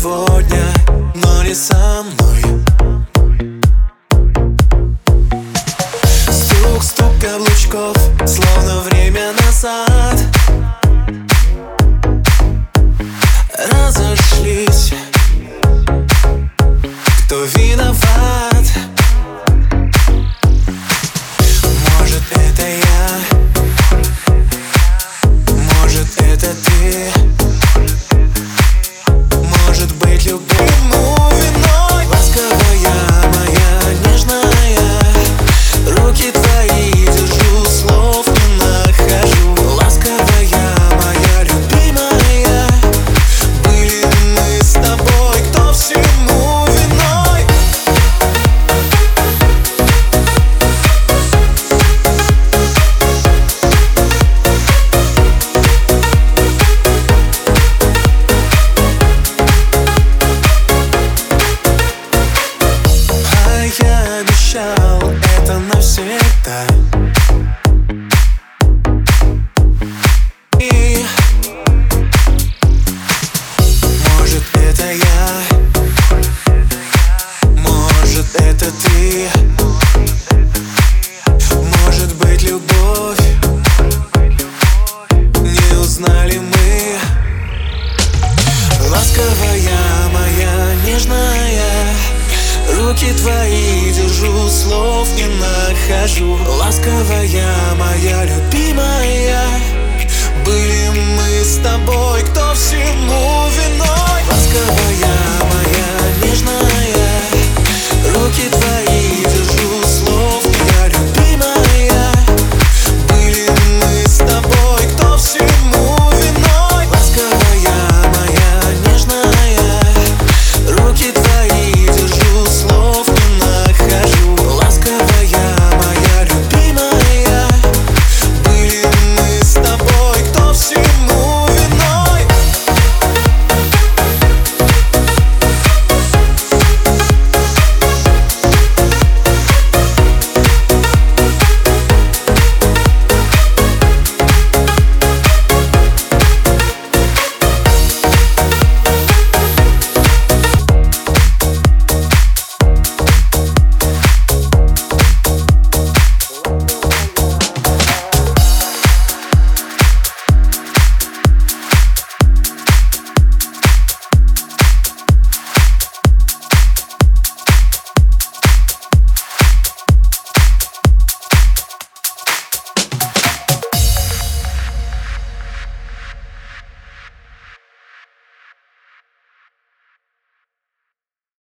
сегодня, но не со мной. Стук каблучков, словно время назад. Разошлись, кто виноват? Может, это я, может, это ты, может быть, любому виной. Ласковая моя, нежная, руки твои держу, слов не нахожу. Ласковая моя, любимая, были мы с тобой, кто всему виной? А я обещал это навсегда. И может, это я, может, это ты, может быть, любовь. Не узнали мы. Ласковая моя, нежная, руки твои держу, слов не нахожу. Ласковая моя, любимая,